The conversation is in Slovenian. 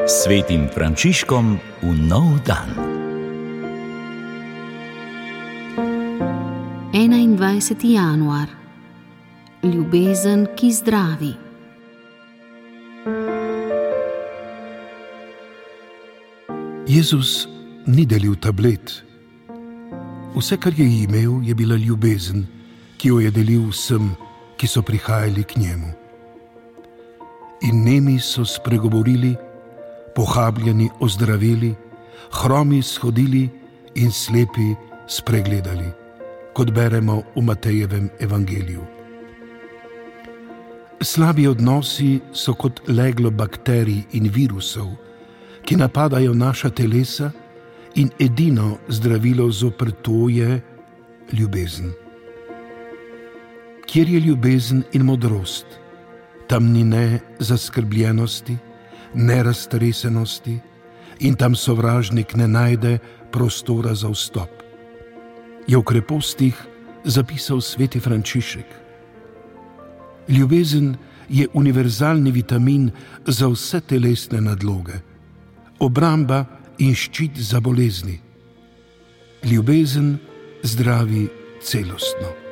Svetim Frančiškom v nov dan. 21. januar. Ljubezen, ki zdravi. Jezus ni delil tablet. Vse, kar je imel, je bila ljubezen, ki jo je delil vsem, ki so prihajali k njemu. In nemi so spregovorili, pohabljeni ozdravili, hromi shodili in slepi spregledali, kot beremo v Matejevem evangeliju. Slabi odnosi so kot leglo bakterij in virusov, ki napadajo naša telesa, in edino zdravilo zoper to je ljubezen. Kjer je ljubezen in modrost, tam ni ne zaskrbljenosti, ne raztresenosti in tam sovražnik ne najde prostora za vstop. Je v krepostih zapisal sveti Frančišek. Ljubezen je univerzalni vitamin za vse telesne nadloge, obramba in ščit za bolezni. Ljubezen zdravi celostno.